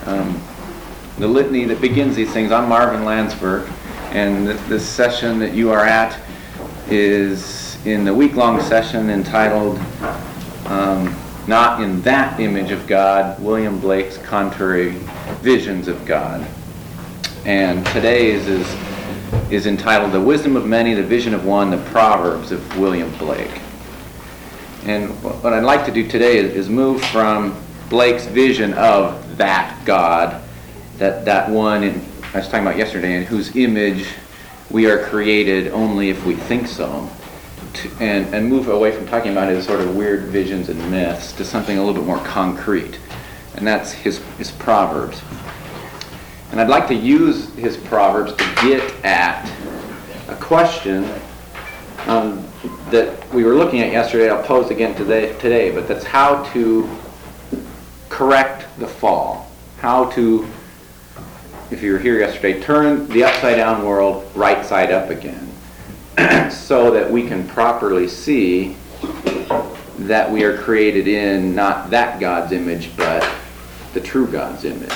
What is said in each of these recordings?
the litany that begins these things. I'm Marvin Landsberg, and this session that you are at is in the week-long session entitled Not in That Image of God, William Blake's Contrary Visions of God. And today's is entitled The Wisdom of Many, the Vision of One, the Proverbs of William Blake. And what I'd like to do today is move from Blake's vision of that God, that one I was talking about yesterday, in whose image we are created only if we think so, and move away from talking about his sort of weird visions and myths to something a little bit more concrete, and that's his Proverbs. And I'd like to use his Proverbs to get at a question that we were looking at yesterday. I'll pose again today, but that's how to correct the fall. How to, if you were here yesterday, turn the upside down world right side up again so that we can properly see that we are created in not that God's image, but the true God's image.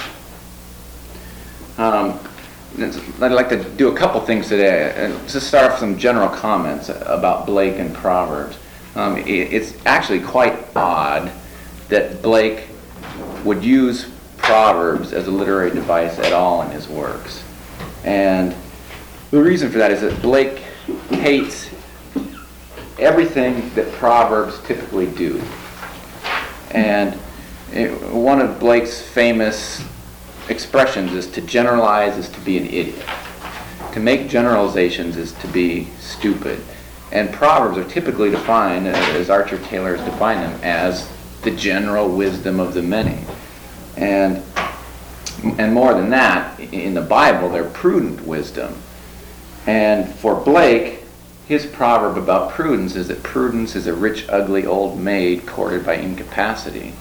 I'd like to do a couple things today. And just start off with some general comments about Blake and Proverbs. It's actually quite odd that Blake would use Proverbs as a literary device at all in his works. And the reason for that is that Blake hates everything that Proverbs typically do. And one of Blake's famous expressions is to generalize is to be an idiot. To make generalizations is to be stupid. And Proverbs are typically defined, as Archer Taylor has defined them, as the general wisdom of the many. And more than that, in the Bible, they're prudent wisdom. And for Blake, his proverb about prudence is that prudence is a rich, ugly old maid courted by incapacity.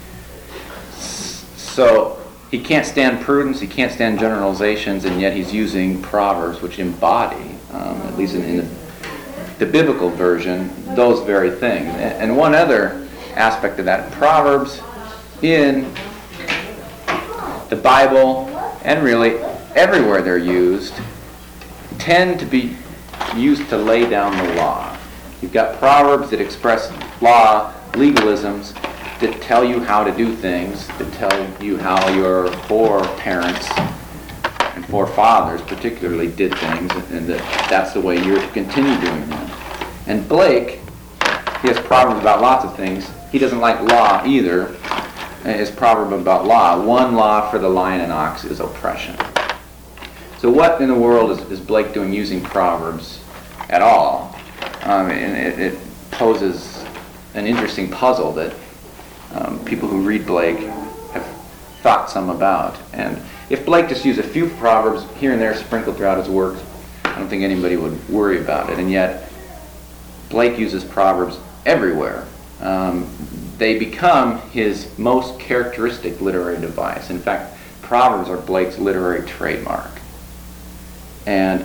So he can't stand prudence, he can't stand generalizations, and yet he's using Proverbs which embody, at least in the biblical version, those very things. And one other aspect of that, Proverbs in the Bible, and really everywhere they're used, tend to be used to lay down the law. You've got Proverbs that express law, legalisms, that tell you how to do things, that tell you how your foreparents and forefathers particularly did things, and that's the way you're to continue doing them. And Blake, he has Proverbs about lots of things. He doesn't like law either. His proverb about law, one law for the lion and ox is oppression. So what in the world is Blake doing using Proverbs at all? And it poses an interesting puzzle that people who read Blake have thought some about. And if Blake just used a few Proverbs here and there sprinkled throughout his works, I don't think anybody would worry about it. And yet, Blake uses Proverbs everywhere. They become his most characteristic literary device. In fact, Proverbs are Blake's literary trademark. And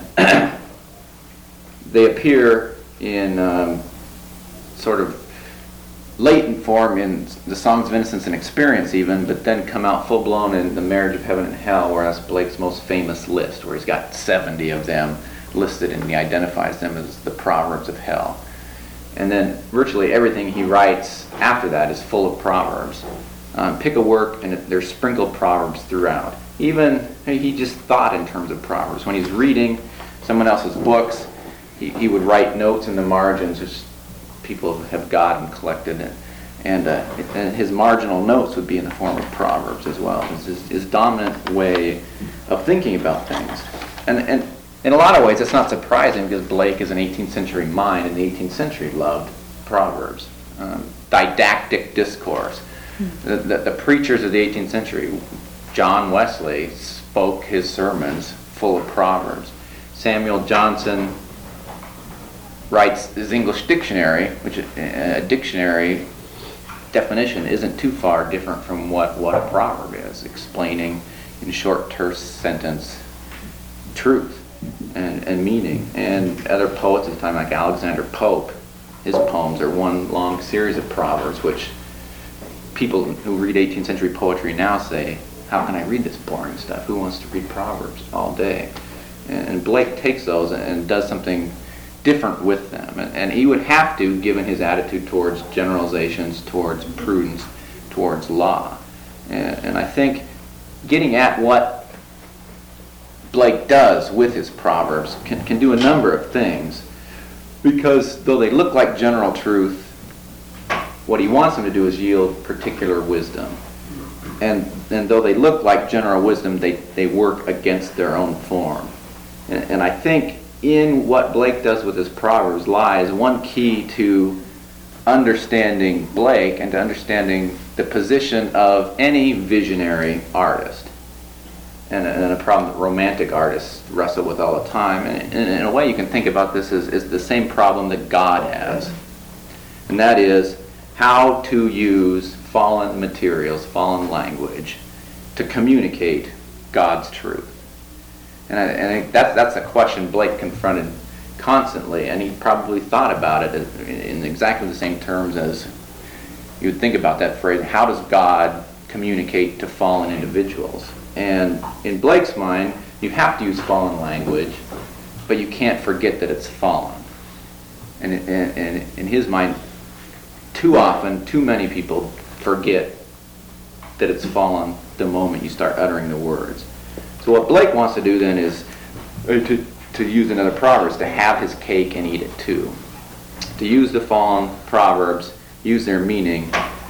they appear in sort of latent form in the Songs of Innocence and Experience even, but then come out full-blown in The Marriage of Heaven and Hell, where that's Blake's most famous list, where he's got 70 of them listed and he identifies them as the Proverbs of Hell. And then virtually everything he writes after that is full of Proverbs. Pick a work and there's sprinkled Proverbs throughout. Even he just thought in terms of Proverbs. When he's reading someone else's books, he would write notes in the margins, which people have got and collected, and his marginal notes would be in the form of Proverbs as well. It's his dominant way of thinking about things. And in a lot of ways, it's not surprising because Blake is an 18th century mind, and the 18th century loved Proverbs. Didactic discourse. The preachers of the 18th century, John Wesley, spoke his sermons full of Proverbs. Samuel Johnson writes his English dictionary, which a dictionary definition isn't too far different from what a proverb is, explaining in short, terse sentence truth and meaning. And other poets at the time, like Alexander Pope, his poems are one long series of proverbs, which people who read 18th century poetry now say how can I read this boring stuff? Who wants to read Proverbs all day? And Blake takes those and does something different with them. And he would have to, given his attitude towards generalizations, towards prudence, towards law. And I think getting at what Blake does with his Proverbs can do a number of things, because though they look like general truth, what he wants them to do is yield particular wisdom. And though they look like general wisdom, they work against their own form. And I think in what Blake does with his Proverbs lies one key to understanding Blake and to understanding the position of any visionary artist. And a problem that romantic artists wrestle with all the time. And in a way you can think about this as the same problem that God has. And that is how to use fallen materials, fallen language, to communicate God's truth. And I think that's a question Blake confronted constantly, and he probably thought about it in exactly the same terms as you would think about that phrase, how does God communicate to fallen individuals? And in Blake's mind, you have to use fallen language, but you can't forget that it's fallen. And in his mind, too often, too many people forget that it's fallen the moment you start uttering the words. So what Blake wants to do then is, to use another proverb, is to have his cake and eat it too. To use the fallen proverbs, use their meaning,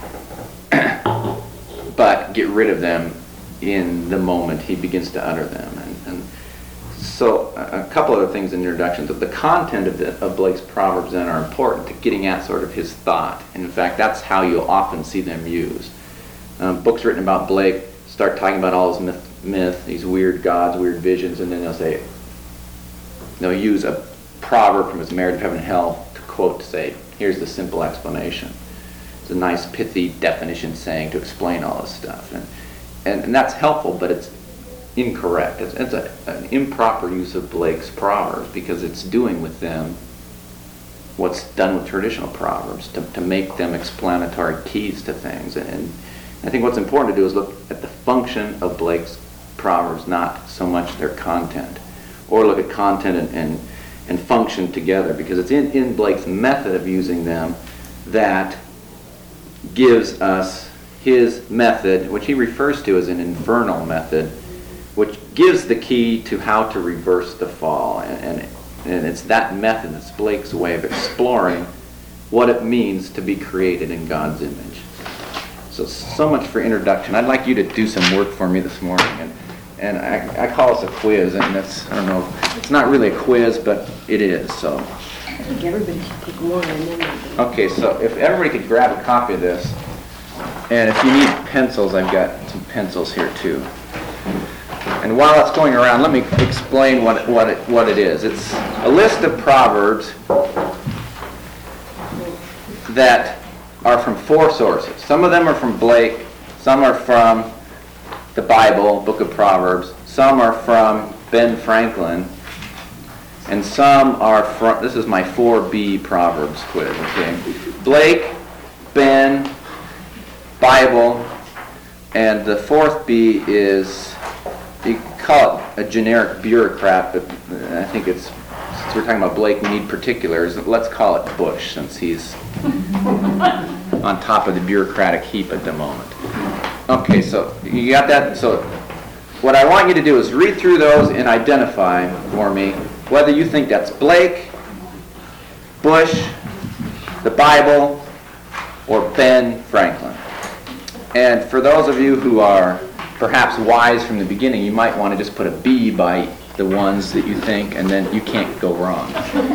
but get rid of them in the moment he begins to utter them. And so a couple other things in the introduction. The content of Blake's Proverbs then are important to getting at sort of his thought. And in fact, that's how you'll often see them used. Books written about Blake start talking about all his myth, these weird gods, weird visions, and then they'll use a proverb from his Merit of Heaven and Hell to quote to say, here's the simple explanation. It's a nice pithy definition saying to explain all this stuff. And that's helpful, but it's incorrect. It's an improper use of Blake's Proverbs, because it's doing with them what's done with traditional Proverbs, to make them explanatory keys to things. And I think what's important to do is look at the function of Blake's Proverbs, not so much their content, or look at content and function together, because it's in Blake's method of using them that gives us his method, which he refers to as an infernal method, which gives the key to how to reverse the fall. And it's that method that's Blake's way of exploring what it means to be created in God's image. So much for introduction. I'd like you to do some work for me this morning. And I call this a quiz, and that's, I don't know, it's not really a quiz, but it is. So I think everybody should pick one and then... Okay, so if everybody could grab a copy of this, and if you need pencils, I've got some pencils here too. And while that's going around, let me explain what it is. It's a list of proverbs that are from 4 sources. Some of them are from Blake, some are from the Bible, Book of Proverbs, some are from Ben Franklin, and some are from, this is my 4B Proverbs quiz, okay? Blake, Ben, Bible, and the 4th B is, you call it a generic bureaucrat, but I think it's, since we're talking about Blake, we need particulars. Let's call it Bush, since he's on top of the bureaucratic heap at the moment. Okay, so you got that? So what I want you to do is read through those and identify for me whether you think that's Blake, Bush, the Bible, or Ben Franklin. And for those of you who are perhaps wise from the beginning, you might want to just put a B by the ones that you think, and then you can't go wrong.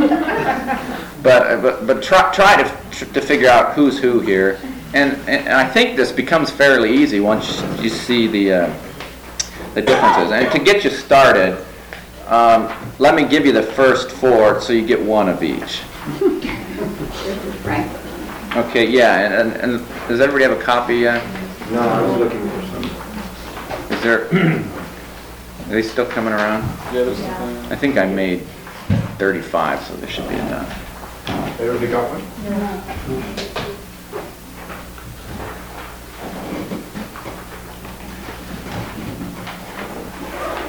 But try to figure out who's who here. And I think this becomes fairly easy once you see the differences. And to get you started, let me give you the first 4 so you get 1 of each. Okay, yeah, and does everybody have a copy? No, I was looking for some. Is there? Are they still coming around? Yeah, there's something. I think I made 35, so there should be enough. Everybody got one?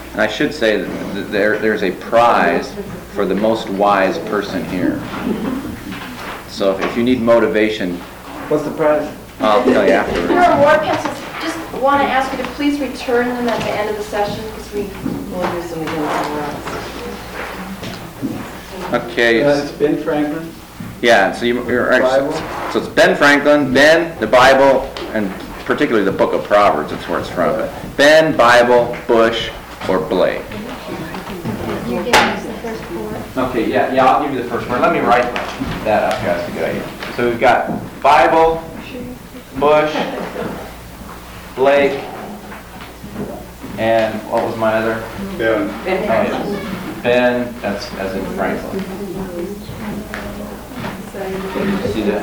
And I should say that there's a prize for the most wise person here. So if you need motivation, What's the prize? I'll tell you afterwards. Your award pencils, just want to ask you to please return them at the end of the session because we will use them again somewhere else. Okay. It's Ben Franklin. Yeah, so you're Bible? so it's Ben Franklin, Ben, the Bible, and particularly the book of Proverbs, that's where it's from. Ben, Bible, Bush, or Blake. You gave us the first four. Okay, yeah, I'll give you the first one. Let me write that up, guys. That's a good idea. So we've got Bible, Bush, Blake, and what was my other? Yeah. Oh, yes. Ben, that's as in Franklin. See that?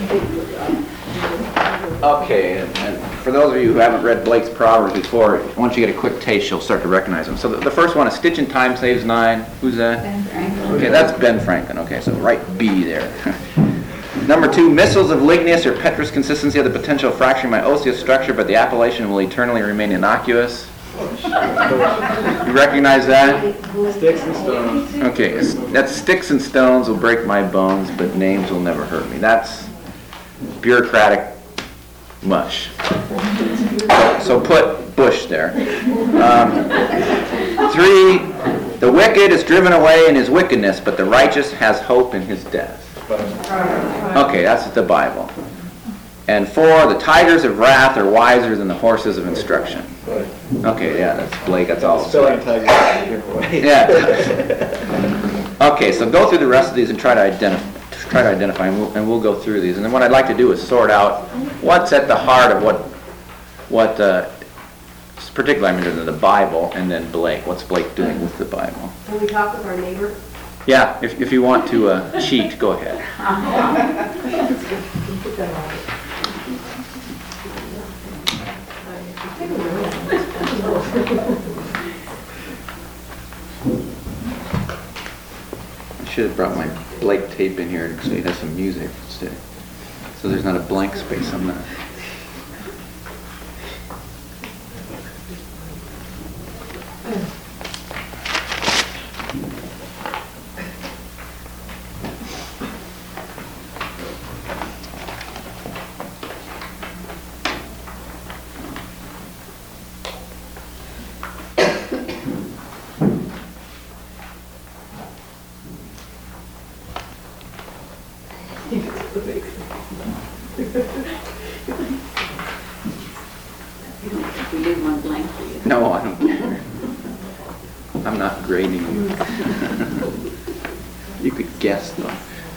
Okay, and for those of you who haven't read Blake's Proverbs before, once you get a quick taste, you'll start to recognize them. So the first one is stitch in time saves 9. Who's that? Ben Franklin. Okay, that's Ben Franklin. Okay, so write B there. Number 2, missiles of ligneous or petrous consistency have the potential of fracturing my osseous structure, but the appellation will eternally remain innocuous. You recognize that? Sticks and stones. Okay, that's sticks and stones will break my bones, but names will never hurt me. That's bureaucratic mush. So put Bush there. 3, the wicked is driven away in his wickedness, but the righteous has hope in his death. Okay, that's the Bible. And 4, the tigers of wrath are wiser than the horses of instruction. Okay, yeah, that's Blake, that's all. Spelling tag giveaway. Yeah. Okay, so go through the rest of these and try to identify, and we'll go through these. And then what I'd like to do is sort out what's at the heart of what particularly I'm interested in the Bible, and then Blake. What's Blake doing with the Bible? Can we talk with our neighbor? Yeah, if you want to cheat, go ahead. I should have brought my Blake tape in here so he has some music instead. So there's not a blank space on that. We leave one blank for you. No, I don't care. I'm not grading you. You could guess though.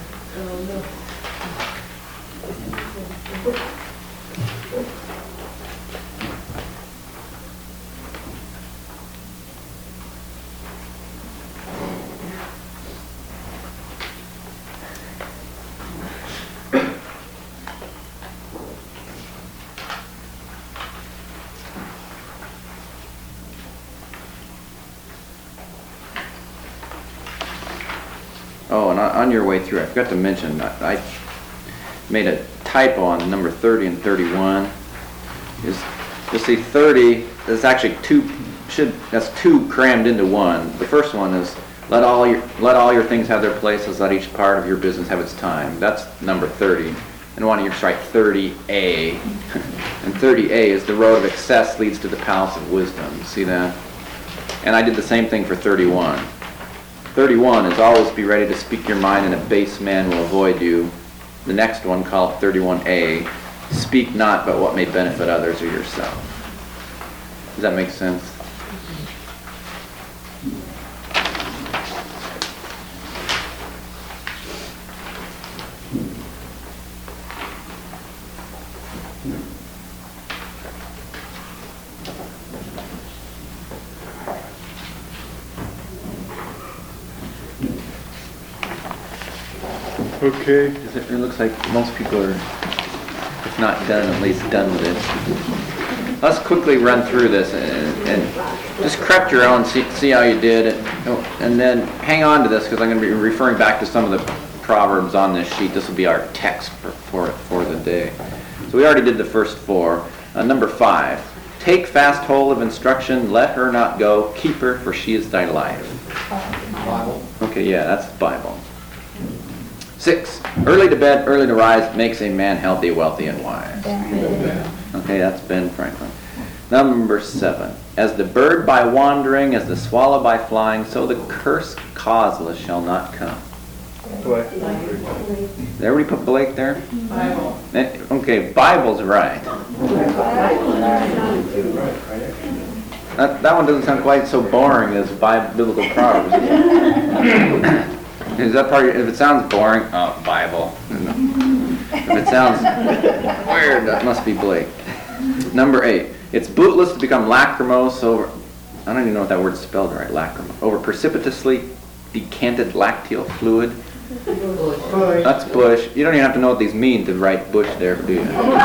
Oh, and on your way through, I forgot to mention, I made a typo on number 30 and 31. You'll see 30, there's actually that's 2 crammed into 1. The first one is, let all your things have their places, let each part of your business have its time. That's number 30. And why don't you just write 30A? And 30A is the road of excess leads to the palace of wisdom. See that? And I did the same thing for 31. 31 is always be ready to speak your mind, and a base man will avoid you. The next one, called 31A, speak not but what may benefit others or yourself. Does that make sense? Okay. It looks like most people are, if not done, at least done with it. Let's quickly run through this and just correct your own, see how you did it. And then hang on to this because I'm going to be referring back to some of the Proverbs on this sheet. This will be our text for the day. So we already did the first 4. Number 5, Take fast hold of instruction, let her not go, keep her, for she is thy life. Bible. Okay, yeah, that's the Bible. 6, early to bed, early to rise makes a man healthy, wealthy, and wise. Okay, that's Ben Franklin. Number 7, as the bird by wandering, as the swallow by flying, so the curse causeless shall not come. Blake. Did everybody put Blake there? Bible. Okay, Bible's right. That one doesn't sound quite so boring as biblical Proverbs. Is that part? If it sounds boring, oh, Bible. If it sounds weird, that must be Blake. Number 8. It's bootless to become lachrymose over. I don't even know if that word's spelled right. Lachrymose over precipitously decanted lacteal fluid. That's Bush. You don't even have to know what these mean to write Bush there, do you?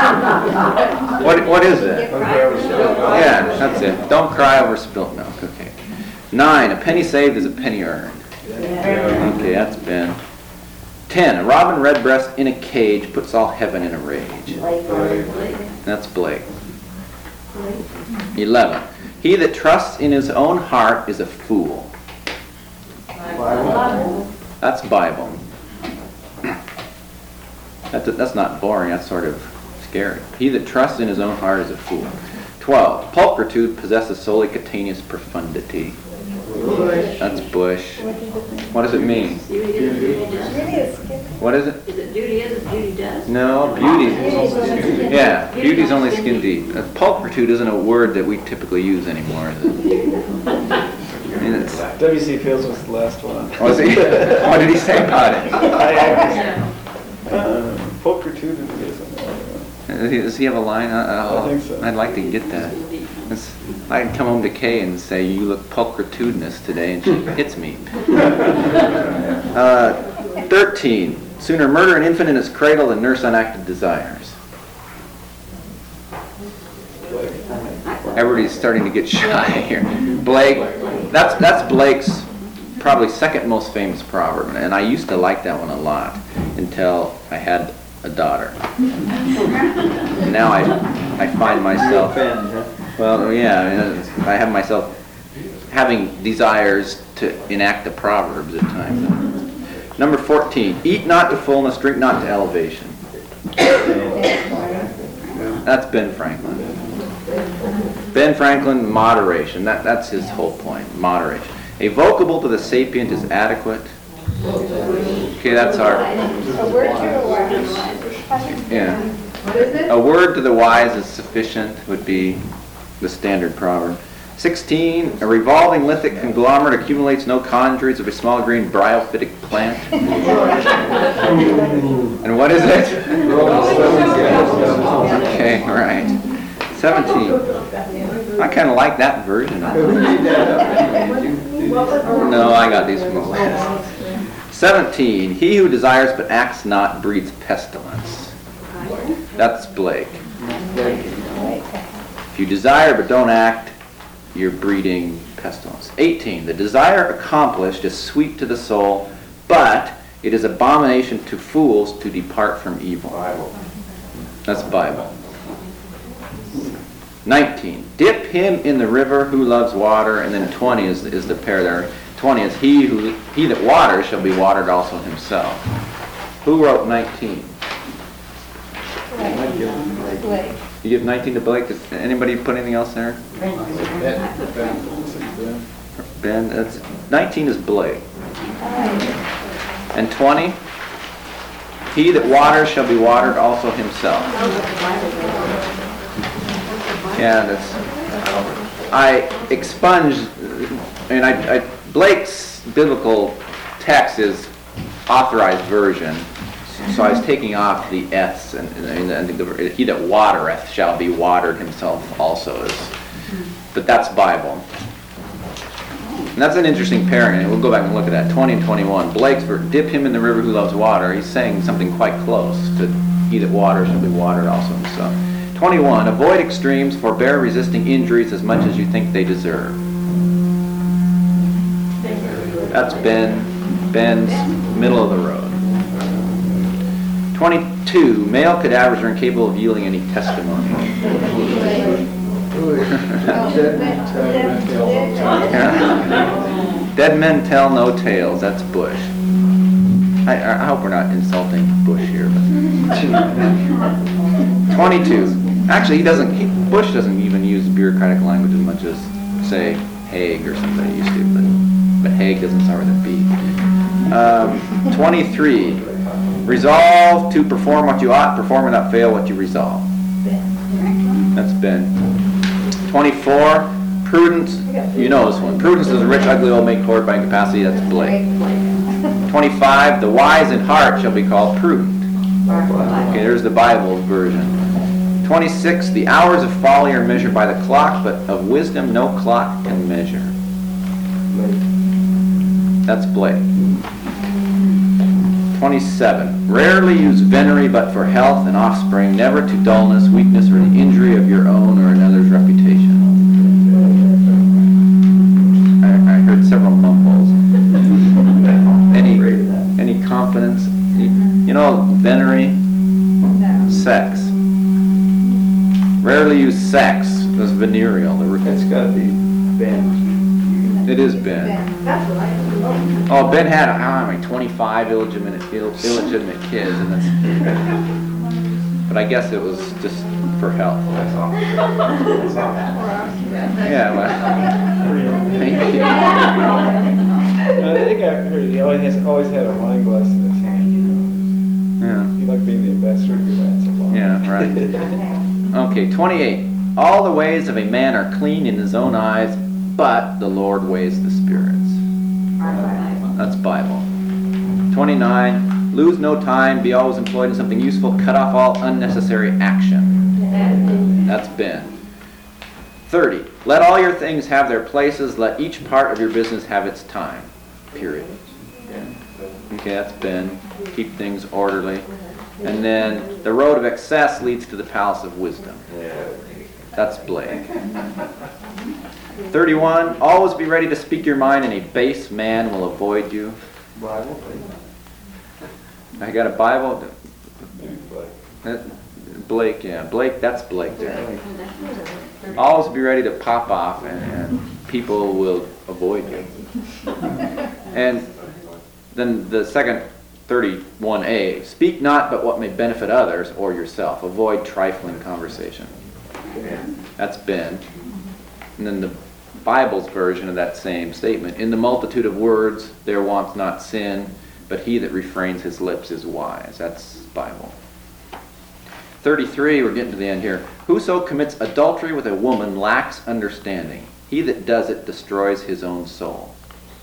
What is it? Yeah, that's it. Don't cry over spilt milk. Okay. 9. A penny saved is a penny earned. Okay, that's Ben. 10. A robin redbreast in a cage puts all heaven in a rage. That's Blake. 11. He that trusts in his own heart is a fool. That's Bible. That's not boring, that's sort of scary. He that trusts in his own heart is a fool. 12. Pulchritude possesses solely cutaneous profundity. That's Bush. What does it mean? What is it? Is it duty is it duty does? No, beauty. Yeah, beauty's only skin deep. Pulchritude isn't a word that we typically use anymore, is it? I mean, it's, W.C. Fields was the last one. was he? What did he say about it? Pulchritude Does he have a line? I think so. I'd like to get that. I can come home to Kay and say, you look pulchritudinous today, and she hits me. 13. Sooner murder an infant in its cradle than nurse unacted desires. Everybody's starting to get shy here. Blake, that's Blake's probably second most famous proverb, and I used to like that one a lot until I had a daughter. Now I find myself, well, yeah, I have myself having desires to enact the proverbs at times. Number 14, eat not to fullness, drink not to elevation. That's Ben Franklin. Ben Franklin, moderation. That's his whole point, moderation. A vocable to the sapient is adequate. Okay, that's our... A word to a wise. Yeah. What is it? A word to the wise is sufficient would be the standard proverb. 16, a revolving lithic conglomerate accumulates no congeries of a small green bryophytic plant. And what is it? Okay, right. 17. I kind of like that version of it. No, I got these from the list. 17, he who desires but acts not breeds pestilence. That's Blake. If you desire but don't act, you're breeding pestilence. 18, the desire accomplished is sweet to the soul, but it is abomination to fools to depart from evil. That's Bible. 19, dip him in the river who loves water, and then 20 is the pair there. 20 is he that waters shall be watered also himself. Who wrote 19? Blake. You give 19 to Blake. Does anybody put anything else there? Ben. That's 19 is Blake. And 20, he that waters shall be watered also himself. Yeah, that's. I expunged, and Blake's biblical text is authorized version, so I was taking off the F's, and he that watereth shall be watered himself also is, but that's Bible. And that's an interesting pairing, and we'll go back and look at that. 20 and 21. Blake's for dip him in the river who loves water. He's saying something quite close to he that waters shall be watered also himself. 21. Avoid extremes, forbear resisting injuries as much as you think they deserve. That's Ben's middle of the road. 22. Male cadavers are incapable of yielding any testimony. Dead men tell no tales. That's Bush. I hope we're not insulting Bush here. But 22. Actually, Bush doesn't even use bureaucratic language as much as, say, Haig or somebody used to. But Haig doesn't start with a B. 23. Resolve to perform what you ought, perform and not fail what you resolve. That's Ben. 24. Prudence. You know this one. Prudence is a rich, ugly old maid courted by incapacity. That's Blake. 25. The wise in heart shall be called prudent. Okay, there's the Bible version. 26. The hours of folly are measured by the clock, but of wisdom no clock can measure. That's Blake. 27. Rarely use venery but for health and offspring, never to dullness, weakness, or the injury of your own or another's reputation. I heard several mumbles. Any confidence? You know, venery? Sex. Rarely use sex. That's venereal. It's gotta be Ben. It is Ben. Oh, Ben had, 25 illegitimate kids, and that's. But I guess it was just for health. That's all. Yeah, well. Thank you. I think I heard he always had a wine glass in his hand. Yeah. He liked being the ambassador of Grand Salon. Yeah, right. Okay, 28. All the ways of a man are clean in his own eyes, but the Lord weighs the spirits. That's Bible. 29. Lose no time, be always employed in something useful, cut off all unnecessary action. That's Ben. 30. Let all your things have their places, let each part of your business have its time. Period. Okay, that's Ben. Keep things orderly. And then the road of excess leads to the palace of wisdom. That's Blake. 31. Always be ready to speak your mind, and a base man will avoid you. Bible. I got a Bible. Blake, yeah. Blake, that's Blake there. Always be ready to pop off, and people will avoid you. And then the second 31A, speak not but what may benefit others or yourself. Avoid trifling conversation. That's Ben. And then the Bible's version of that same statement. In the multitude of words there wants not sin, but he that refrains his lips is wise. That's Bible. 33, we're getting to the end here. Whoso commits adultery with a woman lacks understanding. He that does it destroys his own soul.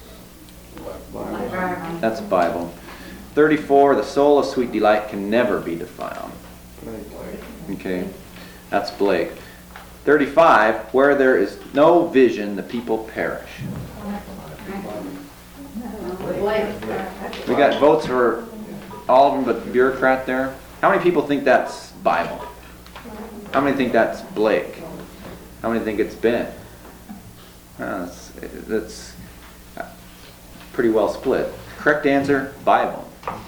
That's Bible. 34, the soul of sweet delight can never be defiled. Okay, that's Blake. 35, where there is no vision, the people perish. We got votes for all of them but bureaucrat there. How many people think that's Bible? How many think that's Blake? How many think it's Ben? That's pretty well split. Correct answer, Bible.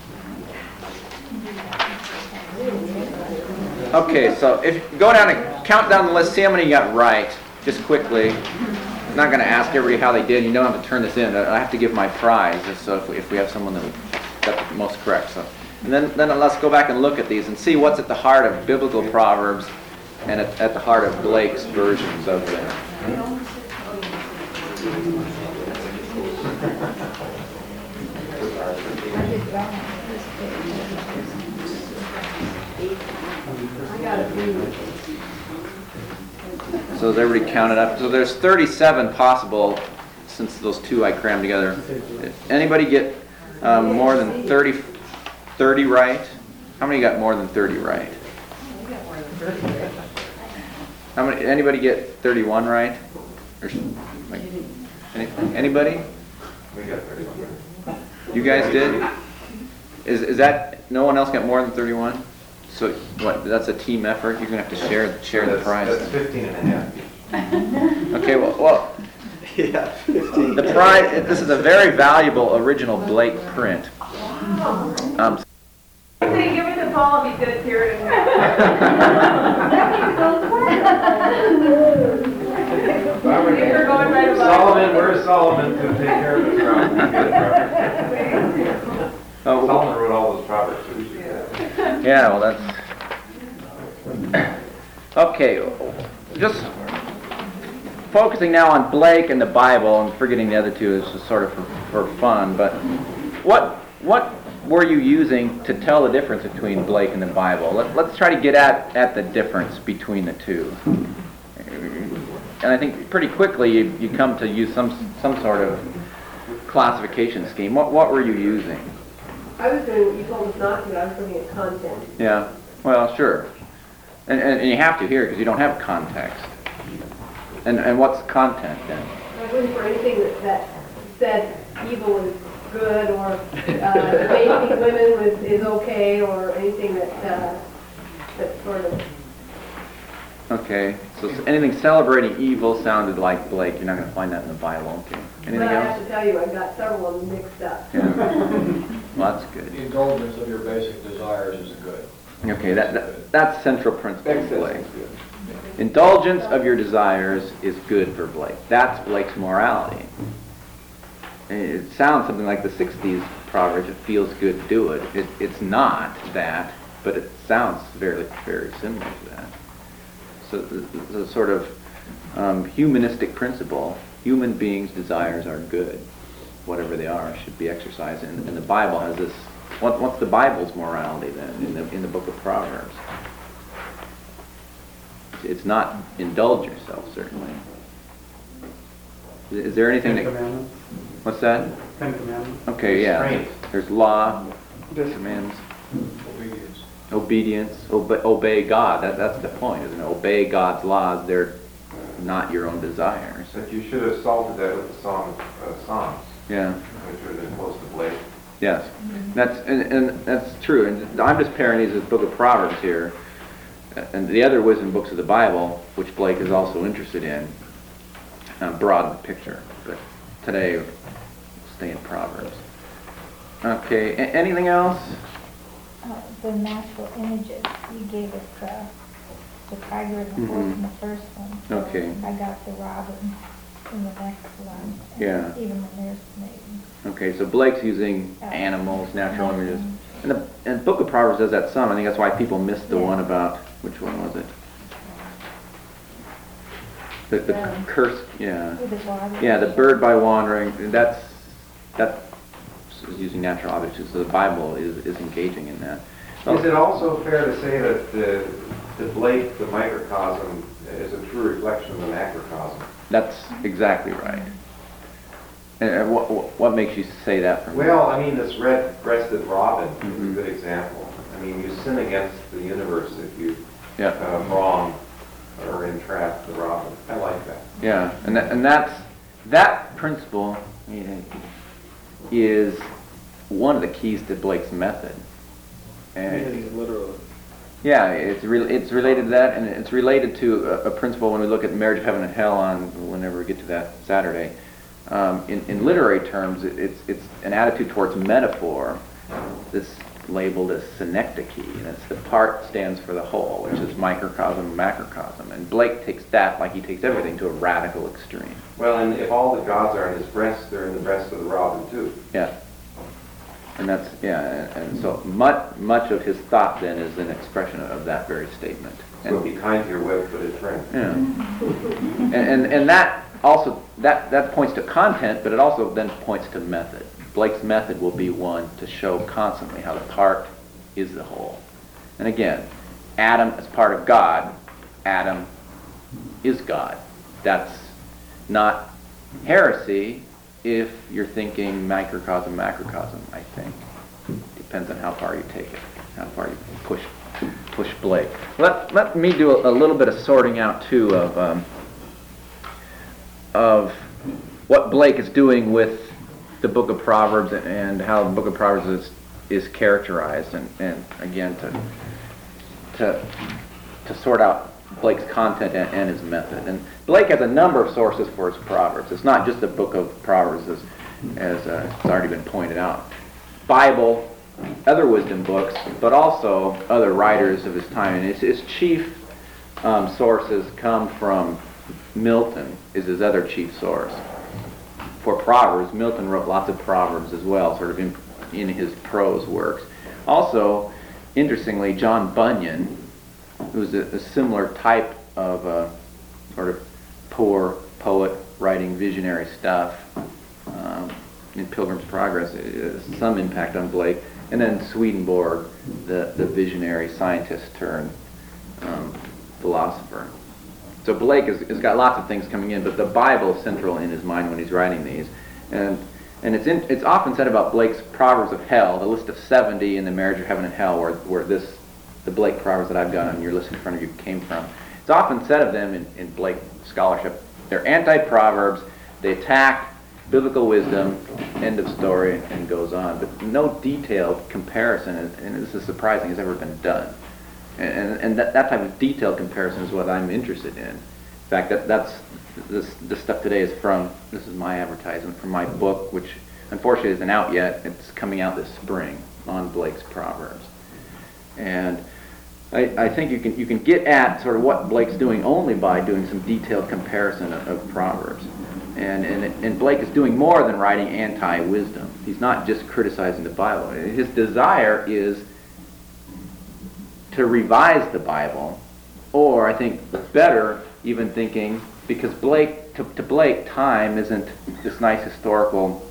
Okay, so if you go down and count down the list, see how many you got right, just quickly. I'm not going to ask everybody how they did. You don't have to turn this in. I have to give my prize, just so if we have someone that got the most correct. So, and then let's go back and look at these and see what's at the heart of biblical Proverbs and at the heart of Blake's versions of them. So is everybody counted up? So there's 37 possible, since those two I crammed together. Anybody get more than 30 right? How many got more than 30 right? How many? Anybody get 31 right? Or, like, anybody? We got 31. You guys did? Is that no one else got more than 31? So what? That's a team effort. You're gonna have to share the prize. That's 15 and a half. Okay. Well. Yeah, 15. The prize. This is a very valuable original Blake print. Say, give me the ball, I'll be good at period. Solomon to take care of his problem. We get it, Robert. Oh, Solomon wrote all those proverbs, so we should get it. yeah, well, that's... Okay, just focusing now on Blake and the Bible and forgetting the other two is just sort of for fun, but what were you using to tell the difference between Blake and the Bible? Let's try to get at the difference between the two. And I think pretty quickly you come to use some sort of classification scheme. What were you using? I was doing what you told us not to, I was looking at content. Yeah, well, sure. And you have to here because you don't have context. And what's content then? I was looking for anything that said evil is good, or making women is okay, or anything that sort of... Okay, so anything celebrating evil sounded like Blake. You're not going to find that in the Bible. Okay. Anything But I have else? to tell you, I've got several of them mixed up. Yeah. Well, that's good. The indulgence of your basic desires is good. Okay, that's central principle of Excess Blake. is good. Indulgence of your desires is good for Blake. That's Blake's morality. It sounds something like the 60s Proverbs, it feels good, do it. It's not that, but it sounds very, very similar to that. So the sort of humanistic principle, human beings' desires are good. Whatever they are should be exercised. And the Bible has this, what's the Bible's morality then in the book of Proverbs? It's not indulge yourself, certainly. Is there anything that... Commandments. What's that? 10 Commandments. Okay, yeah. Restraint. There's law, commands, obedience, obey God. That's the point, isn't it? Obey God's laws. They're not your own desires. But you should have salted that with the Song of Songs, Yeah. which would have been close to Blake. Yes. And that's true. And I'm just pairing these with the book of Proverbs here. And the other wisdom books of the Bible, which Blake is also interested in, broaden the picture. But today, we'll stay in Proverbs. Okay, anything else? The natural images, you gave us the tiger and the horse in the first one. So Okay. I got the robin in the next one. and Yeah. Even the nursemaid. Okay, so Blake's using animals, natural images. And the book of Proverbs does that some. I think that's why people missed the one about, which one was it? The curse, yeah. With the water. Yeah, the bird by wandering, that is using natural objects, so the Bible is engaging in that. Is it also fair to say that the Blake, the microcosm, is a true reflection of the macrocosm? That's exactly right. And what makes you say that for me? Well, I mean, this red-breasted robin is Mhm. a good example. I mean, you sin against the universe if you Yeah, wrong or entrap the robin. I like that. yeah, and that principle is one of the keys to Blake's method. And He's literal. yeah, it's related to that, and it's related to a principle when we look at Marriage of Heaven and Hell on whenever we get to that Saturday. In literary terms, it's an attitude towards metaphor that's labeled as synecdoche, and it's the part stands for the whole, which is microcosm, macrocosm. And Blake takes that, like he takes everything, to a radical extreme. Well, and if all the gods are in his breast, they're in the breast of the robin too. Yeah. And that's, yeah, and so much of his thought then is an expression of that very statement. So be kind to your web-footed friend. Yeah. And that also, that points to content, but it also then points to method. Blake's method will be one to show constantly how the part is the whole. And again, Adam as part of God, Adam is God. That's not heresy if you're thinking microcosm, macrocosm, I think. Depends on how far you take it, how far you push Blake. Let me do a little bit of sorting out too of what Blake is doing with the book of Proverbs and how the book of Proverbs is characterized, and again to sort out Blake's content and his method. And Blake has a number of sources for his Proverbs. It's not just the book of Proverbs as it's already been pointed out. Bible, other wisdom books, but also other writers of his time. And his chief sources come from Milton, is his other chief source. for Proverbs. Milton wrote lots of Proverbs as well, sort of in his prose works. Also, interestingly, John Bunyan, who was a similar type of sort of poor poet writing visionary stuff in Pilgrim's Progress, some impact on Blake. And then Swedenborg, the visionary scientist turned philosopher. So Blake has got lots of things coming in, but the Bible is central in his mind when he's writing these. And it's often said about Blake's Proverbs of Hell, the list of 70 in the Marriage of Heaven and Hell, where the Blake Proverbs that I've got on your list in front of you came from. It's often said of them in Blake scholarship, they're anti-Proverbs, they attack biblical wisdom, end of story, and goes on. But no detailed comparison, and this is surprising, has ever been done. And that type of detailed comparison is what I'm interested in. In fact, that's the stuff today is from, this is my advertisement from my book, which unfortunately isn't out yet. It's coming out this spring on Blake's Proverbs. And I think you can get at sort of what Blake's doing only by doing some detailed comparison of Proverbs. And Blake is doing more than writing anti-wisdom. He's not just criticizing the Bible. His desire is to revise the Bible, or I think better, even thinking, because to Blake, time isn't this nice historical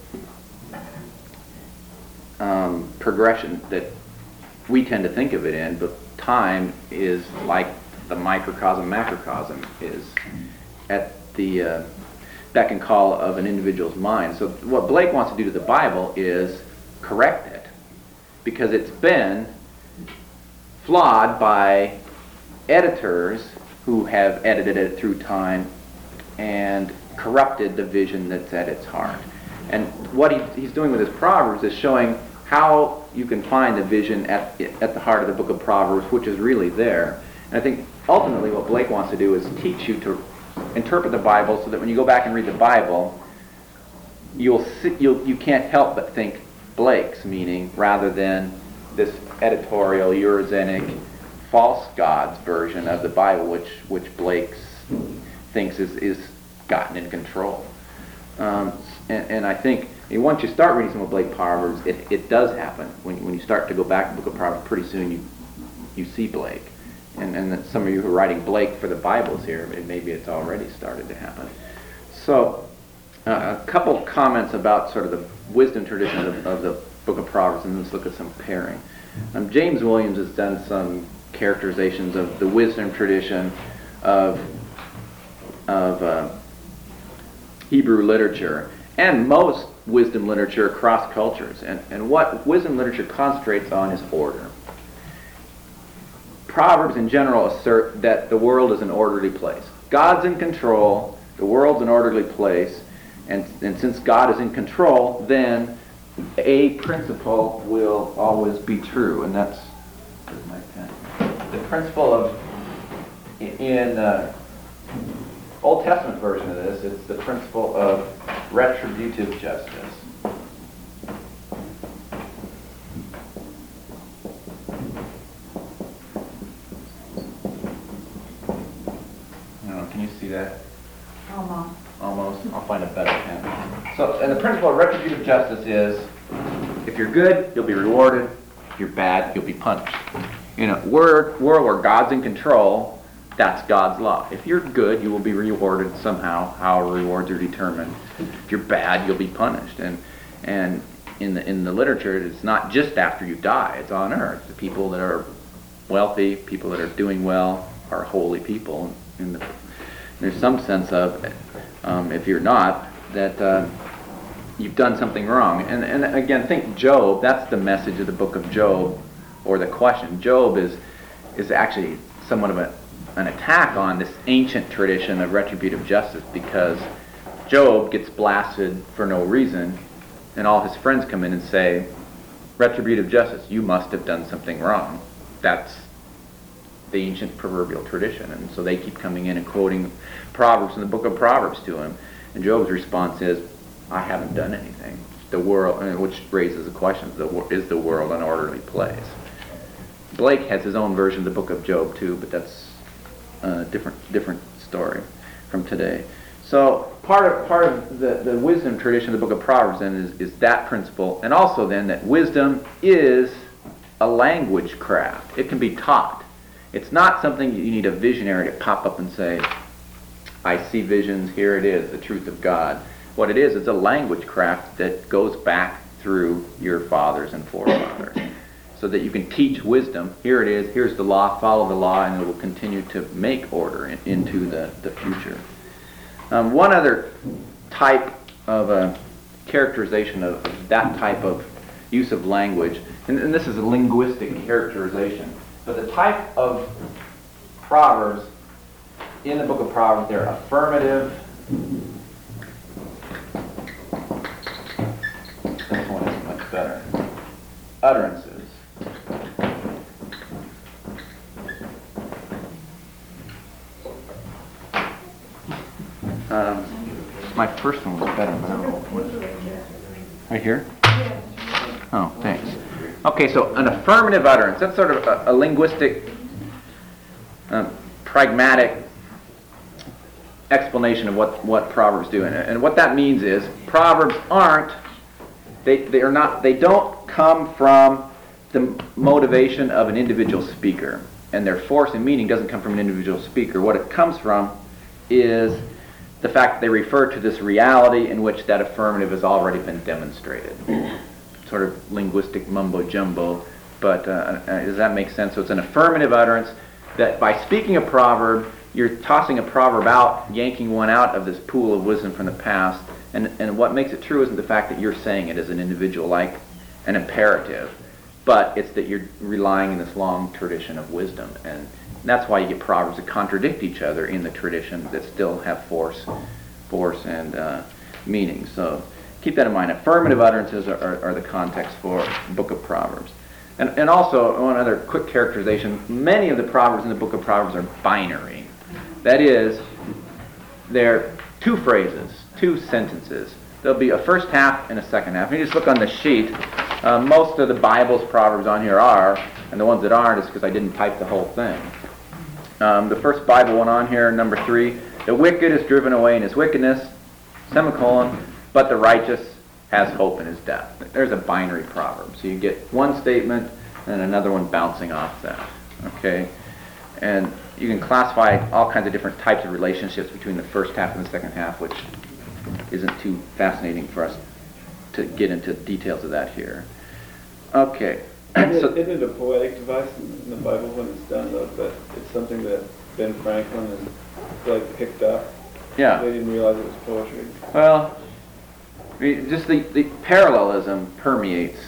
progression that we tend to think of it in, but time is like the microcosm, macrocosm is at the beck and call of an individual's mind. So what Blake wants to do to the Bible is correct it, because it's been flawed by editors who have edited it through time and corrupted the vision that's at its heart. And what he's doing with his Proverbs is showing how you can find the vision at the heart of the book of Proverbs, which is really there. And I think ultimately what Blake wants to do is teach you to interpret the Bible so that when you go back and read the Bible, you can't help but think Blake's meaning rather than this editorial, Eurozenic, false gods version of the Bible, which Blake thinks is gotten in control. And I think once you start reading some of Blake Proverbs, it does happen. When you start to go back to the book of Proverbs, pretty soon you see Blake. And some of you who are writing Blake for the Bibles here, maybe it's already started to happen. So a couple comments about sort of the wisdom tradition of the book of Proverbs, and let's look at some pairing. James Williams has done some characterizations of the wisdom tradition of Hebrew literature and most wisdom literature across cultures. And what wisdom literature concentrates on is order. Proverbs in general assert that the world is an orderly place. God's in control, the world's an orderly place, and since God is in control, then a principle will always be true, and that's, where's my pen? The principle of, in Old Testament version of this, it's the principle of retributive justice. Can you see that? Almost. I'll find a better pen. So, and the principle of retributive justice is, if you're good, you'll be rewarded. If you're bad, you'll be punished. In a world where God's in control, that's God's law. If you're good, you will be rewarded somehow, how rewards are determined. If you're bad, you'll be punished. And in the literature, it's not just after you die, it's on earth. The people that are wealthy, people that are doing well, are holy people. There's some sense of, if you're not, that you've done something wrong. And again, think Job. That's the message of the book of Job, or the question. Job is actually somewhat of an attack on this ancient tradition of retributive justice, because Job gets blasted for no reason, and all his friends come in and say, retributive justice, you must have done something wrong. That's the ancient proverbial tradition. And so they keep coming in and quoting Proverbs in the book of Proverbs to him. And Job's response is, I haven't done anything. The world, which raises the question, is the world an orderly place? Blake has his own version of the book of Job too, but that's a different story from today. So part of the wisdom tradition of the book of Proverbs then is that principle, and also then that wisdom is a language craft. It can be taught. It's not something you need a visionary to pop up and say, I see visions, here it is, the truth of God. What it is, it's a language craft that goes back through your fathers and forefathers, so that you can teach wisdom. Here it is, here's the law, follow the law, and it will continue to make order into the future. One other type of characterization of that type of use of language, and this is a linguistic characterization, but the type of proverbs in the book of Proverbs, they're affirmative. This one is much better. Utterances. My first one was better, but I don't know. Right here? Oh, thanks. Okay, so an affirmative utterance, that's sort of a linguistic, pragmatic explanation of what Proverbs do. And what that means is, Proverbs they don't come from the motivation of an individual speaker. And their force and meaning doesn't come from an individual speaker. What it comes from is the fact that they refer to this reality in which that affirmative has already been demonstrated. Sort of linguistic mumbo-jumbo, but does that make sense? So it's an affirmative utterance that by speaking a proverb, you're tossing a proverb out, yanking one out of this pool of wisdom from the past, and what makes it true isn't the fact that you're saying it as an individual, like an imperative, but it's that you're relying in this long tradition of wisdom, and that's why you get proverbs that contradict each other in the tradition that still have force and meaning. So keep that in mind. Affirmative utterances are the context for the book of Proverbs. And also, one other quick characterization, many of the proverbs in the book of Proverbs are binary. That is, they're two phrases, two sentences. There'll be a first half and a second half. If you just look on the sheet, most of the Bible's proverbs on here are, and the ones that aren't is because I didn't type the whole thing. The first Bible one on here, number 3, the wicked is driven away in his wickedness, semicolon, but the righteous has hope in his death. There's a binary proverb. So you get one statement and another one bouncing off that. Okay? And you can classify all kinds of different types of relationships between the first half and the second half, which isn't too fascinating for us to get into details of that here. Okay. Isn't it a poetic device in the Bible when it's done, though, that it's something that Ben Franklin has picked up? Yeah. They didn't realize it was poetry. Well, just the parallelism permeates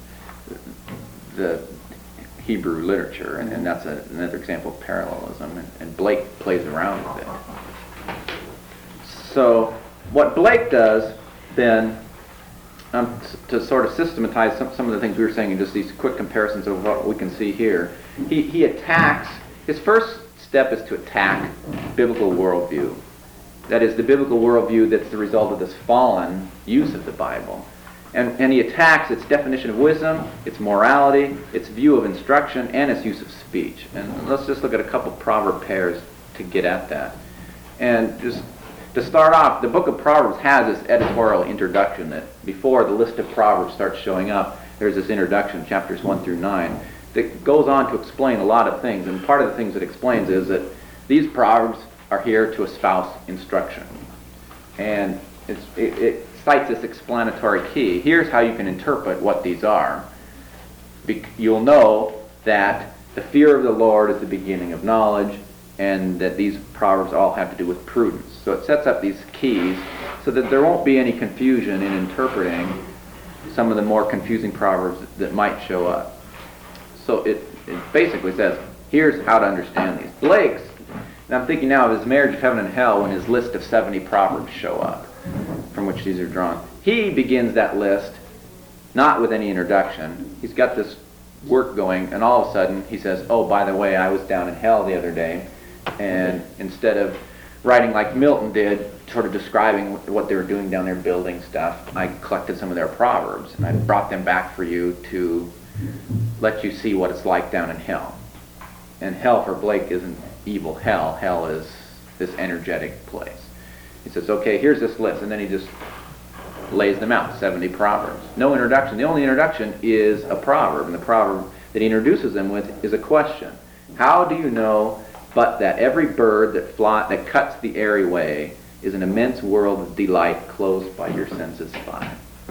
the Hebrew literature, and that's another example of parallelism, and Blake plays around with it. So what Blake does then, to sort of systematize some of the things we were saying in just these quick comparisons of what we can see here, he attacks, his first step is to attack biblical worldview. That is, the biblical worldview that's the result of this fallen use of the Bible. And he attacks its definition of wisdom, its morality, its view of instruction, and its use of speech. And let's just look at a couple proverb pairs to get at that. And just to start off, the book of Proverbs has this editorial introduction that before the list of Proverbs starts showing up, there's this introduction, chapters 1 through 9, that goes on to explain a lot of things. And part of the things it explains is that these Proverbs are here to espouse instruction. And it cites this explanatory key. Here's how you can interpret what these are. You'll know that the fear of the Lord is the beginning of knowledge, and that these Proverbs all have to do with prudence. So it sets up these keys so that there won't be any confusion in interpreting some of the more confusing Proverbs that might show up. So it basically says, here's how to understand these. Blake's, and I'm thinking now of his Marriage of Heaven and Hell when his list of 70 Proverbs show up, from which these are drawn. He begins that list not with any introduction. He's got this work going, and all of a sudden he says, oh, by the way, I was down in hell the other day, and instead of writing like Milton did, sort of describing what they were doing down there building stuff, I collected some of their Proverbs, and I brought them back for you to let you see what it's like down in hell. And hell for Blake isn't evil hell. Hell is this energetic place. He says, okay, here's this list, and then he just lays them out, 70 proverbs. No introduction. The only introduction is a proverb, and the proverb that he introduces them with is a question. How do you know but that every bird that cuts the airy way is an immense world of delight closed by your senses 5?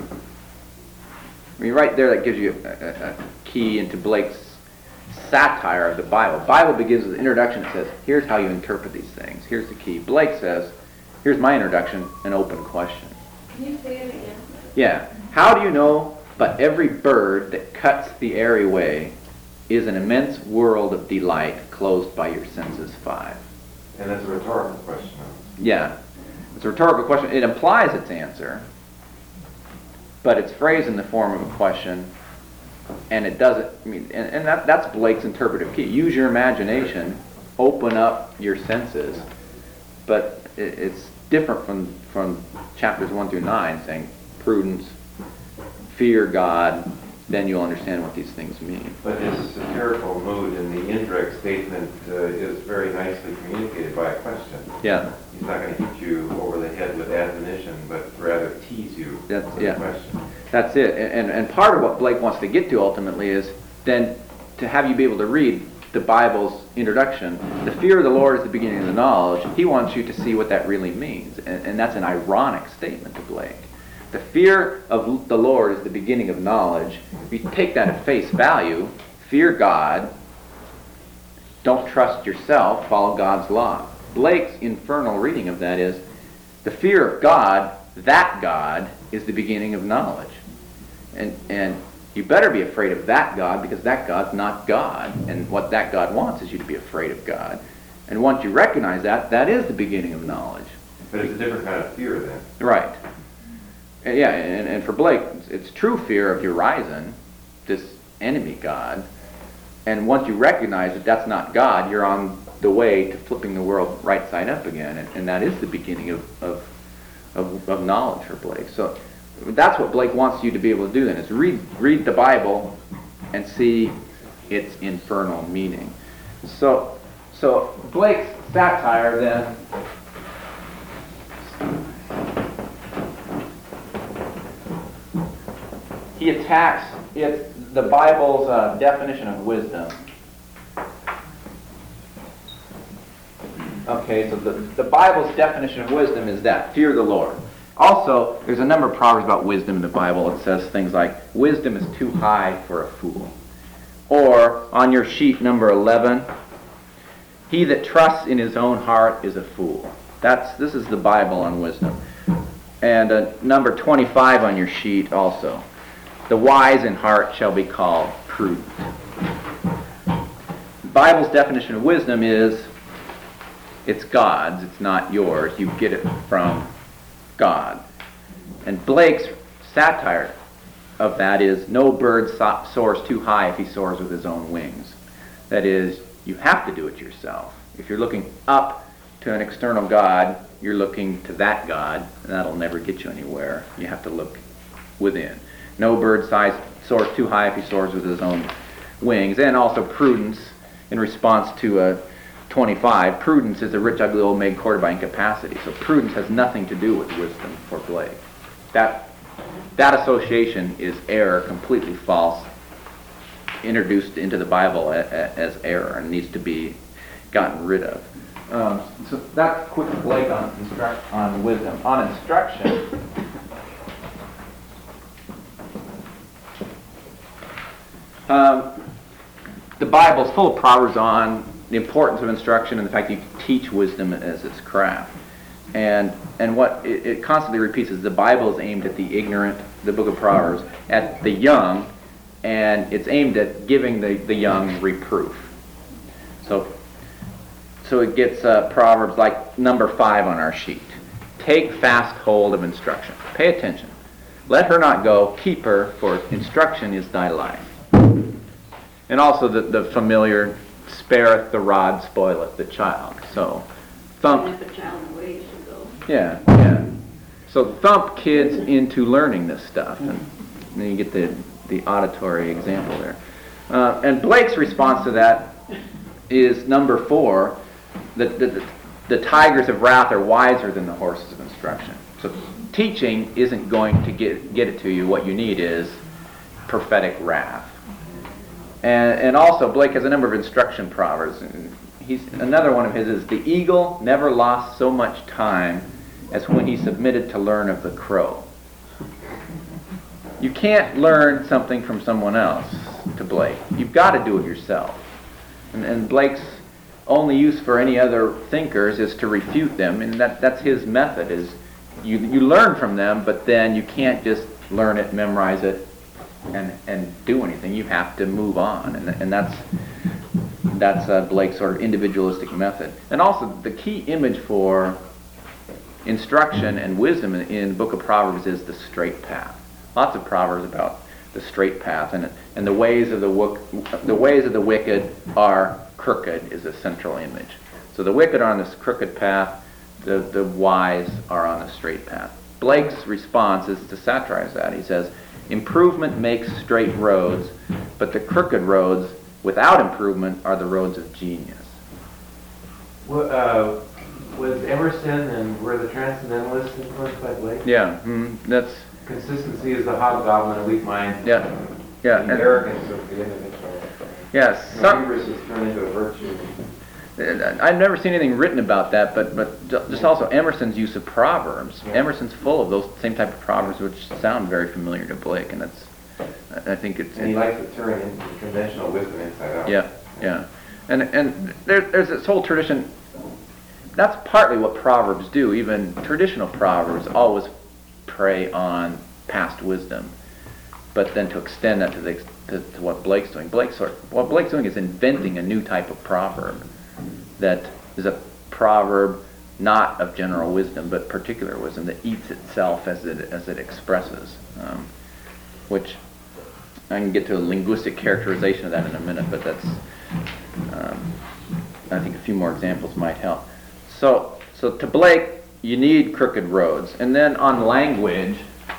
I mean, right there, that gives you a key into Blake's satire of the Bible. The Bible begins with an introduction that says, here's how you interpret these things. Here's the key. Blake says, here's my introduction, an open question. Can you say it again? Yeah. How do you know but every bird that cuts the airy way is an immense world of delight closed by your senses 5? And that's a rhetorical question. Yeah. It's a rhetorical question. It implies its answer, but it's phrased in the form of a question, and it doesn't, I mean, and that's Blake's interpretive key. Use your imagination, open up your senses, but it's different from chapters 1 through 9, saying prudence, fear God, then you'll understand what these things mean. But his satirical mood in the indirect statement is very nicely communicated by a question. Yeah. He's not going to hit you over the head with admonition, but rather tease you with a question. That's it. And part of what Blake wants to get to ultimately is then to have you be able to read the Bible's introduction. The fear of the Lord is the beginning of the knowledge. He wants you to see what that really means. And that's an ironic statement to Blake. The fear of the Lord is the beginning of knowledge. If you take that at face value, fear God, don't trust yourself, follow God's law. Blake's infernal reading of that is, the fear of God, that God, is the beginning of knowledge. And you better be afraid of that God, because that God's not God. And what that God wants is you to be afraid of God. And once you recognize that, that is the beginning of knowledge. But it's a different kind of fear then. Right. And for Blake, it's true fear of Urizen, this enemy God. And once you recognize that that's not God, you're on the way to flipping the world right side up again. And that is the beginning of knowledge for Blake. So that's what Blake wants you to be able to do then, is read the Bible and see its infernal meaning. So Blake's satire then, he attacks the Bible's definition of wisdom. Okay, so the Bible's definition of wisdom is that, fear the Lord. Also, there's a number of proverbs about wisdom in the Bible. It says things like, wisdom is too high for a fool. Or, on your sheet number 11, he that trusts in his own heart is a fool. This is the Bible on wisdom. And number 25 on your sheet also. The wise in heart shall be called prudent. The Bible's definition of wisdom is, it's God's, it's not yours. You get it from God. And Blake's satire of that is, no bird soars too high if he soars with his own wings. That is, you have to do it yourself. If you're looking up to an external God, you're looking to that God, and that'll never get you anywhere. You have to look within. No bird soars too high if he soars with his own wings. And also prudence, in response to 25, prudence is a rich, ugly old maid courted by incapacity. So prudence has nothing to do with wisdom for Blake. That association is error, completely false, introduced into the Bible as error, and needs to be gotten rid of. So that's quick Blake on wisdom. On instruction, the Bible's full of proverbs on the importance of instruction and the fact that you teach wisdom as its craft. And what it constantly repeats is the Bible is aimed at the ignorant, the book of Proverbs, at the young, and it's aimed at giving the young reproof. So it gets Proverbs like number 5 on our sheet. Take fast hold of instruction. Pay attention. Let her not go, keep her, for instruction is thy life. And also the familiar, spareth the rod, spoileth the child. So, thump. If a child in the way, you should go. Yeah. So thump kids into learning this stuff, and then you get the auditory example there. And Blake's response to that is number 4. the tigers of wrath are wiser than the horses of instruction. So teaching isn't going to get it to you. What you need is prophetic wrath. And also, Blake has a number of instruction proverbs. And another one of his is, the eagle never lost so much time as when he submitted to learn of the crow. You can't learn something from someone else, to Blake. You've got to do it yourself. And Blake's only use for any other thinkers is to refute them, and that's his method, is you learn from them, but then you can't just learn it, memorize it, and do anything. You have to move on, and that's Blake's sort of individualistic method. And also, the key image for instruction and wisdom in the book of Proverbs is the straight path. Lots of proverbs about the straight path, and the ways of the wicked are crooked is a central image. So the wicked are on this crooked path, the wise are on the straight path. Blake's response is to satirize that. He says, improvement makes straight roads, but the crooked roads without improvement are the roads of genius. Was Emerson and were the Transcendentalists influenced by Blake? Yeah, that's... Consistency is the hobgoblin of weak minds. Yeah. The arrogance of the individual. Yes. Hubris is turned into a virtue. I've never seen anything written about that, but just also Emerson's use of proverbs. Yeah. Emerson's full of those same type of proverbs, which sound very familiar to Blake, and I think it's... And he likes to turn into conventional wisdom inside out. Yeah. And there's this whole tradition. That's partly what proverbs do. Even traditional proverbs always prey on past wisdom, but then to extend that to what Blake's doing. What Blake's doing is inventing a new type of proverb that is a proverb not of general wisdom, but particular wisdom that eats itself as it expresses. Which I can get to a linguistic characterization of that in a minute, but that's I think a few more examples might help. So to Blake, you need crooked roads. And then on language,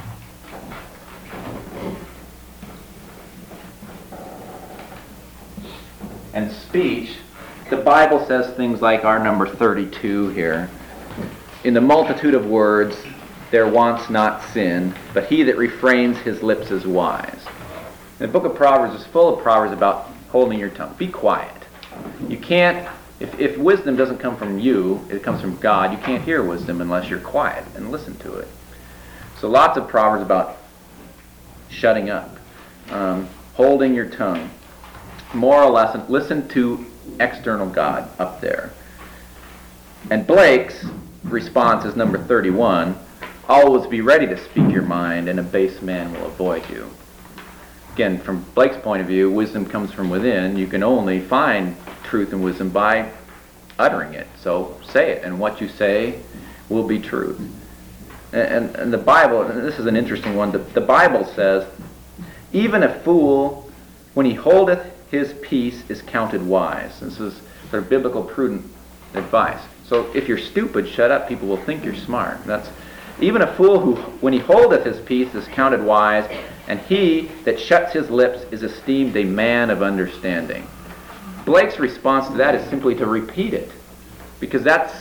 and speech, the Bible says things like our number 32 here. In the multitude of words, there wants not sin, but he that refrains his lips is wise. The book of Proverbs is full of proverbs about holding your tongue. Be quiet. You can't... If wisdom doesn't come from you, it comes from God, you can't hear wisdom unless you're quiet and listen to it. So lots of proverbs about shutting up, holding your tongue. Moral lesson, listen to external God up there. And Blake's response is number 31, always be ready to speak your mind, and a base man will avoid you. Again, from Blake's point of view, wisdom comes from within. You can only find truth and wisdom by uttering it. So say it, and what you say will be truth. And the Bible, and this is an interesting one, the Bible says, even a fool, when he holdeth his peace, is counted wise. This is sort of biblical prudent advice. So if you're stupid, shut up. People will think you're smart. That's even a fool who, when he holdeth his peace, is counted wise, and he that shuts his lips is esteemed a man of understanding. Blake's response to that is simply to repeat it, because that's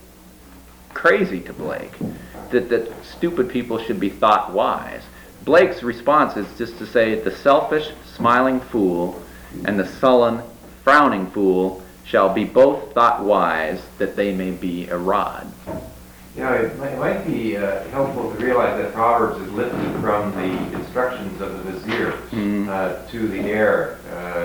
crazy to Blake, that stupid people should be thought wise. Blake's response is just to say, the selfish, smiling fool and the sullen, frowning fool shall be both thought wise, that they may be a rod. It might be helpful to realize that Proverbs is lifted from the instructions of the vizier to the heir.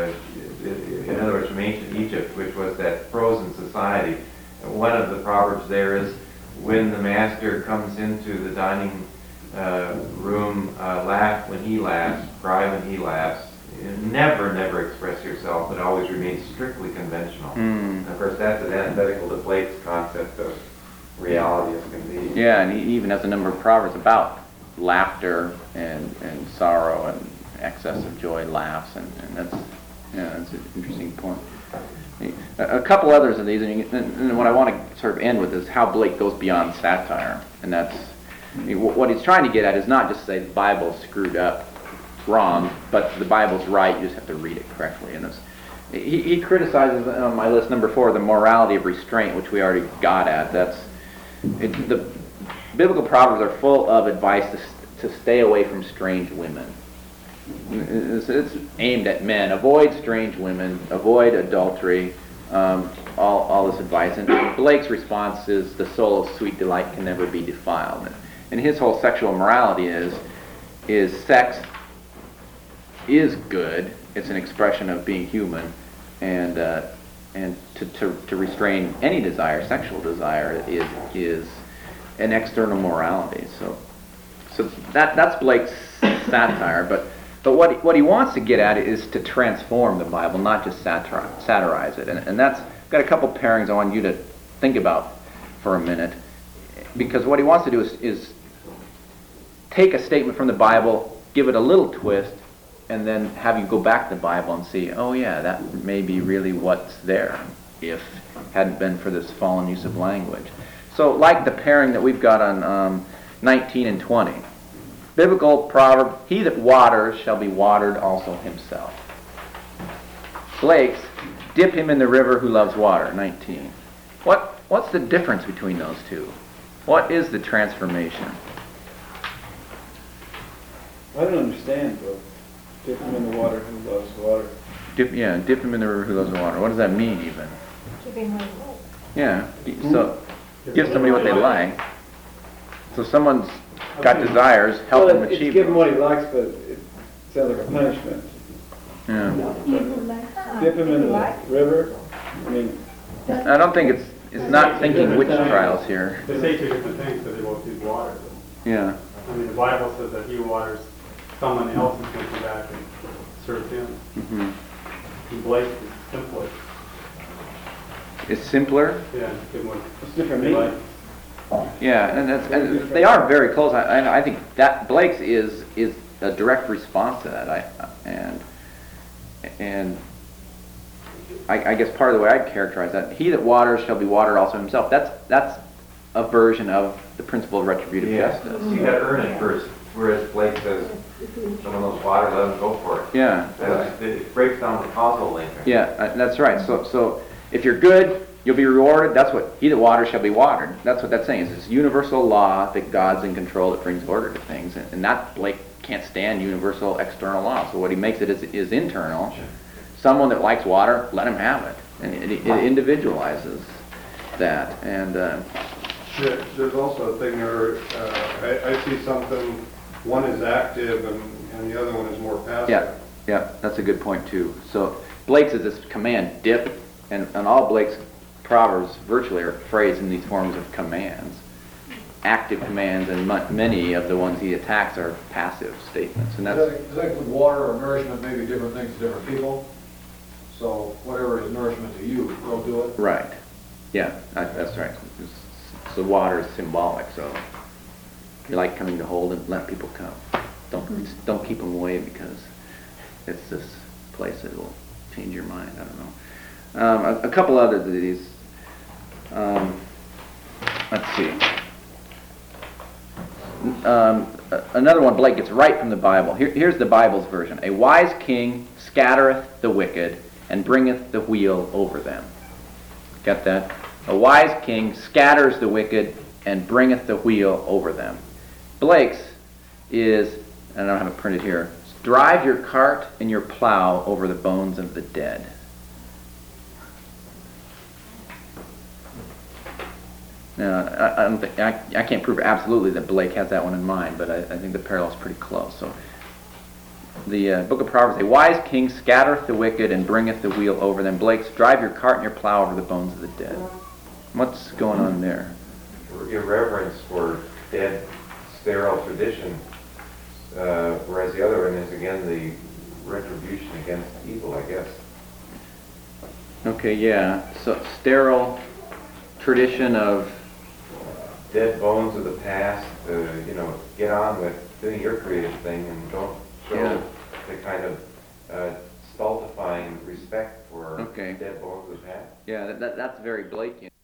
In other words, from ancient Egypt, which was that frozen society. One of the proverbs there is, when the master comes into the dining room, laugh when he laughs, cry when he laughs. Never express yourself, but always remain strictly conventional. And of course, that's an antithetical to Blake's concept of reality as can be. Yeah, and he even has a number of proverbs about laughter and sorrow and excess of joy, laughs, and that's an interesting point. A couple others of these, and what I want to sort of end with is how Blake goes beyond satire, and that's what he's trying to get at is not just say the Bible's screwed up, wrong, but the Bible's right. You just have to read it correctly. And He criticizes on my list number 4 the morality of restraint, which we already got at. The biblical proverbs are full of advice to stay away from strange women. It's aimed at men. Avoid strange women. Avoid adultery. All this advice. And Blake's response is, the soul of sweet delight can never be defiled. And his whole sexual morality is sex is good. It's an expression of being human, and to restrain any desire, sexual desire, is an external morality. So that's Blake's satire. But what he wants to get at is to transform the Bible, not just satirize it. And that's got a couple pairings I want you to think about for a minute, because what he wants to do is take a statement from the Bible, give it a little twist, and then have you go back to the Bible and see, oh yeah, that may be really what's there if it hadn't been for this fallen use of language. So like the pairing that we've got on 19 and 20. Biblical proverb, he that waters shall be watered also himself. Blake's, dip him in the river who loves water, 19. What's the difference between those two? What is the transformation? I don't understand, bro. Dip him in the water who loves water. Dip him in the river who loves water. What does that mean even? Giving what he wants. Yeah, so give somebody what they like. So someone's got desires, help them It's achieve give him them. what he likes, but it sounds like a punishment. Yeah. Dip him in the river. I mean, I don't think it's not thinking witch trials here. They say 2 different things, that they both use water. Yeah. I mean, the Bible says that he waters someone else is going to come back and serve him. Mm-hmm. And Blake is simpler. It's simpler. Yeah, give what it's different they like. meaning. Yeah, and they are very close. I think that Blake's is a direct response to that. I guess part of the way I'd characterize that, he that waters shall be watered also himself. That's a version of the principle of retributive justice. You gotta earn it first, whereas Blake says, someone knows water, let them go for it. Yeah. It breaks down the causal link. Yeah, that's right. So if you're good, you'll be rewarded. That's what he that waters shall be watered. That's what that's saying. It's this universal law that God's in control that brings order to things, and that Blake can't stand universal external law. So what he makes it is internal. Someone that likes water, let him have it, and it individualizes that. And there's also a thing there. I see something. One is active, and the other one is more passive. Yeah, that's a good point too. So Blake's is this command, dip, and all Blake's proverbs virtually are phrased in these forms of commands, active commands, and many of the ones he attacks are passive statements. And that's I think with water or nourishment may be different things to different people. So whatever is nourishment to you, go do it. right. Yeah, that's right. So water is symbolic. So if you like coming to hold and let people come. Don't keep them away because it's this place that will change your mind. I don't know. A couple others of these. Let's see. Another one Blake gets right from the Bible. Here's the Bible's version. A wise king scattereth the wicked and bringeth the wheel over them. Get that? A wise king scatters the wicked and bringeth the wheel over them. Blake's is, I don't have it printed here, drive your cart and your plow over the bones of the dead. Now, I don't think I can't prove absolutely that Blake has that one in mind, but I think the parallel is pretty close. So, the Book of Proverbs: a wise king scattereth the wicked and bringeth the wheel over them. Blake's: drive your cart and your plow over the bones of the dead. What's going on there? Irreverence for dead, sterile tradition, whereas the other one is again the retribution against evil, I guess. Okay, yeah. So sterile tradition of dead bones of the past. Get on with doing your creative thing and don't show the kind of stultifying respect for dead bones of the past. Yeah, that's very Blakean.